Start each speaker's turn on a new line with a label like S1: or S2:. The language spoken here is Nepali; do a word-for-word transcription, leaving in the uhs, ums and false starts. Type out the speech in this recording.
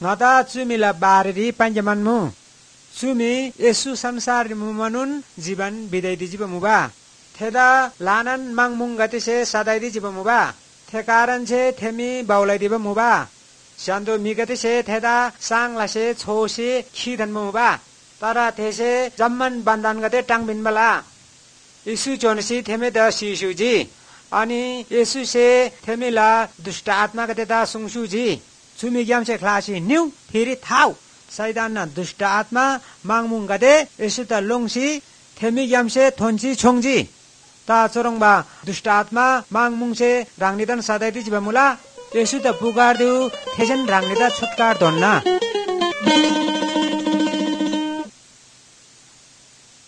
S1: ngata chumila bariri panjamanmu chumi Yesu samsar mumanun jiban bidai di jibamuba theda lanan mangmung gatise sadai di jibamuba thekaran che themi baulai dibamuba sando migatise theda sanglase chosi khidanmuba tara these jamman bandan gate tangbinbala Yesu jonsi theme da sisuji ani Yesu se themila dushta atma gate da sungsuji chumi gyamse khlasi new phiri thau 사이단나 두ष्타 아त्마 망문가데 예수다 롱시 테미겸세 톤지 총지 ता चोरङबा दुष्ट आत्मा माङमुङसे रांनिदान सादाइदि जिबामुला येसुदा पुगारदु थेजन रांनिदा छुटकार दोन्ना